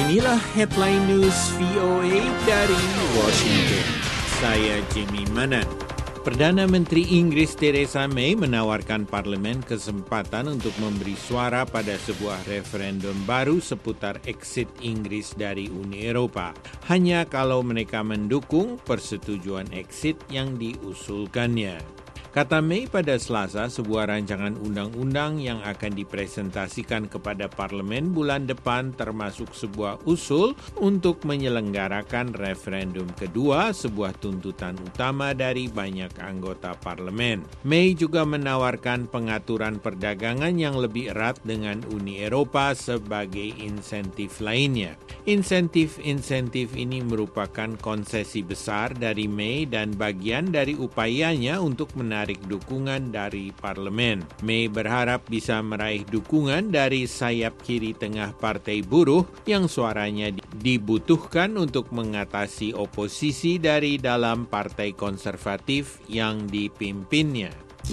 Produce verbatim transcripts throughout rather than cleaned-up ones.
Inilah headline news V O A dari Washington. Saya Jimmy Manan. Perdana Menteri Inggris Theresa May menawarkan parlemen kesempatan untuk memberi suara pada sebuah referendum baru seputar exit Inggris dari Uni Eropa. Hanya kalau mereka mendukung persetujuan exit yang diusulkannya. Kata May pada Selasa, sebuah rancangan undang-undang yang akan dipresentasikan kepada parlemen bulan depan termasuk sebuah usul untuk menyelenggarakan referendum kedua, sebuah tuntutan utama dari banyak anggota parlemen. May juga menawarkan pengaturan perdagangan yang lebih erat dengan Uni Eropa sebagai insentif lainnya. Insentif-insentif ini merupakan konsesi besar dari May dan bagian dari upayanya untuk menarik menarik dukungan dari parlemen. May berharap bisa meraih dukungan dari sayap kiri tengah Partai Buruh yang suaranya dibutuhkan untuk mengatasi oposisi dari dalam Partai Konservatif yang dipimpinnya.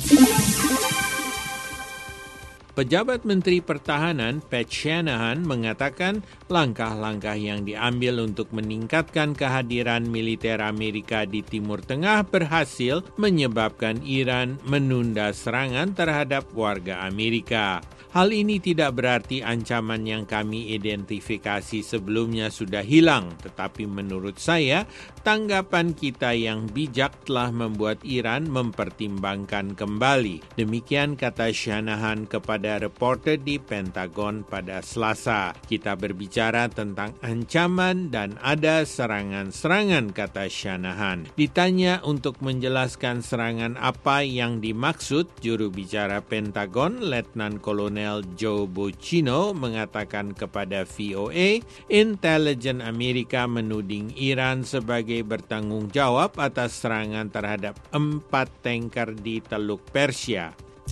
Pejabat Menteri Pertahanan Pat Shanahan mengatakan langkah-langkah yang diambil untuk meningkatkan kehadiran militer Amerika di Timur Tengah berhasil menyebabkan Iran menunda serangan terhadap warga Amerika. Hal ini tidak berarti ancaman yang kami identifikasi sebelumnya sudah hilang, tetapi menurut saya, tanggapan kita yang bijak telah membuat Iran mempertimbangkan kembali. Demikian kata Shanahan kepada reporter di Pentagon pada Selasa. Kita berbicara tentang ancaman dan ada serangan-serangan, kata Shanahan. Ditanya untuk menjelaskan serangan apa yang dimaksud, juru bicara Pentagon, Letnan Kolonel Joe Bochino mengatakan kepada V O A, intelijen Amerika menuding Iran sebagai bertanggung jawab atas serangan terhadap empat tanker di Teluk Persia.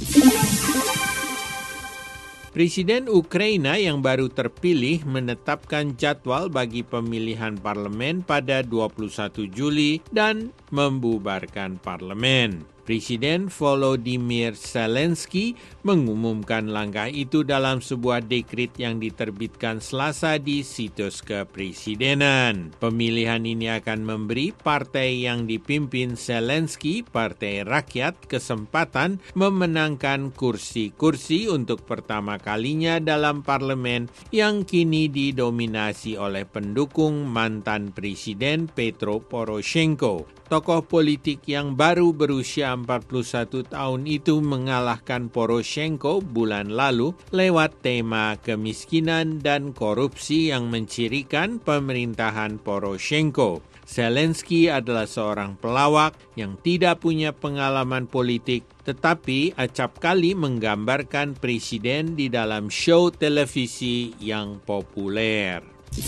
Presiden Ukraina yang baru terpilih menetapkan jadwal bagi pemilihan parlemen pada dua puluh satu Juli dan membubarkan parlemen. Presiden Volodymyr Zelensky mengumumkan langkah itu dalam sebuah dekret yang diterbitkan Selasa di situs kepresidenan. Pemilihan ini akan memberi partai yang dipimpin Zelensky, Partai Rakyat, kesempatan memenangkan kursi-kursi untuk pertama kalinya dalam parlemen yang kini didominasi oleh pendukung mantan Presiden Petro Poroshenko. Tokoh politik yang baru berusia empat puluh satu tahun itu mengalahkan Poroshenko bulan lalu lewat tema kemiskinan dan korupsi yang mencirikan pemerintahan Poroshenko. Zelensky adalah seorang pelawak yang tidak punya pengalaman politik, tetapi acap kali menggambarkan presiden di dalam show televisi yang populer.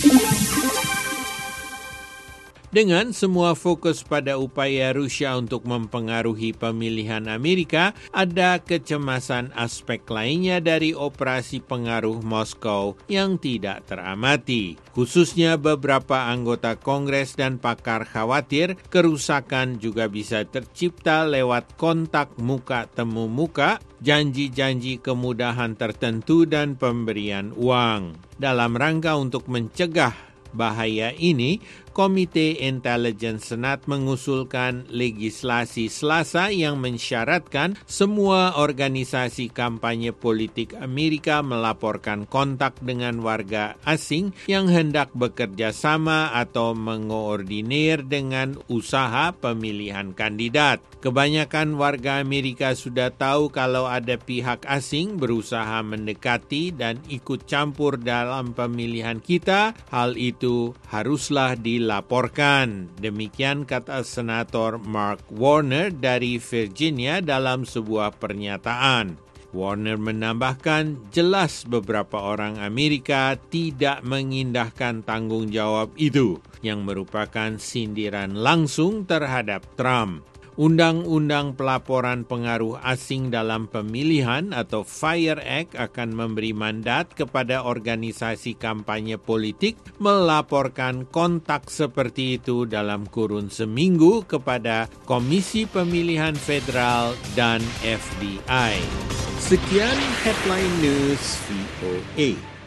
Dengan semua fokus pada upaya Rusia untuk mempengaruhi pemilihan Amerika, ada kecemasan aspek lainnya dari operasi pengaruh Moskow yang tidak teramati. Khususnya beberapa anggota Kongres dan pakar khawatir kerusakan juga bisa tercipta lewat kontak muka-temu muka, janji-janji kemudahan tertentu dan pemberian uang. Dalam rangka untuk mencegah bahaya ini, Komite Intelijen Senat mengusulkan legislasi Selasa yang mensyaratkan semua organisasi kampanye politik Amerika melaporkan kontak dengan warga asing yang hendak bekerja sama atau mengoordinir dengan usaha pemilihan kandidat. Kebanyakan warga Amerika sudah tahu kalau ada pihak asing berusaha mendekati dan ikut campur dalam pemilihan kita. Hal itu haruslah dilaporkan. Demikian kata Senator Mark Warner dari Virginia dalam sebuah pernyataan. Warner menambahkan, jelas beberapa orang Amerika tidak mengindahkan tanggung jawab itu, yang merupakan sindiran langsung terhadap Trump. Undang-Undang Pelaporan Pengaruh Asing dalam Pemilihan atau FIRE Act akan memberi mandat kepada organisasi kampanye politik melaporkan kontak seperti itu dalam kurun seminggu kepada Komisi Pemilihan Federal dan F B I. Sekian Headline News V O A.